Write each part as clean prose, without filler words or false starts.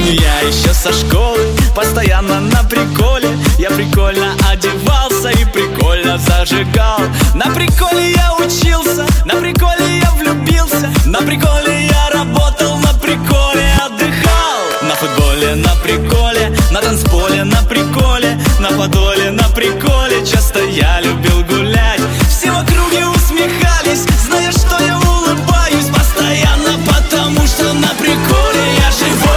Помню я еще со школы, постоянно на приколе. Я прикольно одевался и прикольно зажигал. На приколе я учился, на приколе я влюбился, на приколе я работал, на приколе отдыхал. На футболе, на приколе, на танцполе, на приколе, на подоле, на приколе. Часто я любил гулять. Все в округе усмехались, зная, что я улыбаюсь постоянно, потому что на приколе я живу.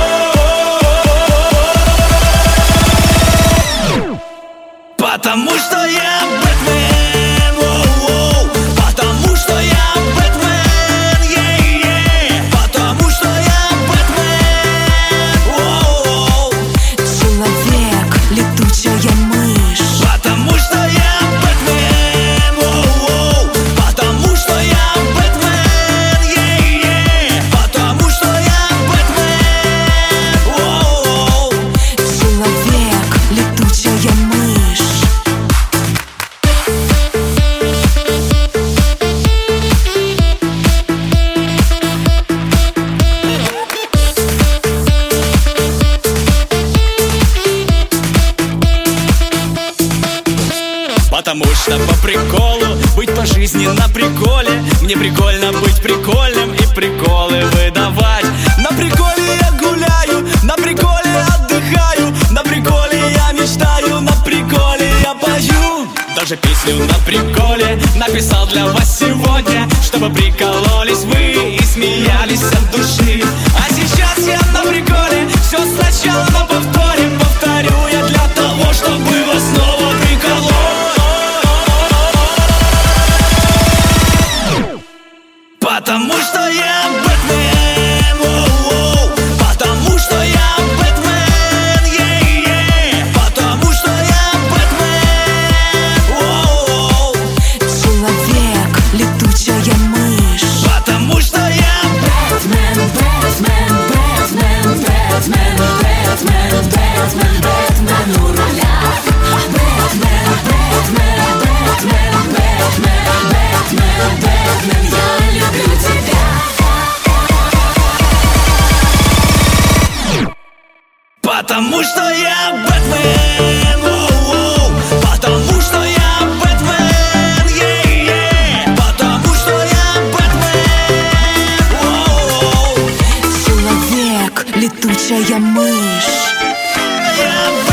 Потому что я Бэтмен, воу-воу. Потому что я Бэтмен, е-е. Потому что я Бэтмен, воу-воу. Человек, летучая мышь. Потому что я Бэтмен, воу-воу. Потому что я Бэтмен, е-е. Потому что я Бэтмен, воу-воу. Человек, летучая мышь. Потому что по приколу быть по жизни на приколе. Мне прикольно быть прикольным и приколы выдавать. На приколе я гуляю, на приколе отдыхаю, на приколе я мечтаю, на приколе я пою. Даже песню на приколе написал для вас сегодня, чтобы прикололись вы и смеялись от души. А сейчас я на приколе, все сначала на повторе. Повторю я для того, чтобы вас снова приколоть. Потому что я Бэтмен, воу-воу. Потому что я Бэтмен, е-е. Потому что я Бэтмен, воу-воу. Человек, летучая мышь. Потому что я Бэтмен, Бэтмен, Бэтмен, Бэтмен, Бэтмен, Бэтмен, Бэтмен у руля. Бэтмен, Бэтмен, Бэтмен, Бэтмен, Бэтмен, Бэтмен, я люблю тебя. Потому что я Бэтмен, воу-воу. Потому что я Бэтмен, е-е. Потому что я Бэтмен, воу-воу. Человек, летучая мышь. Я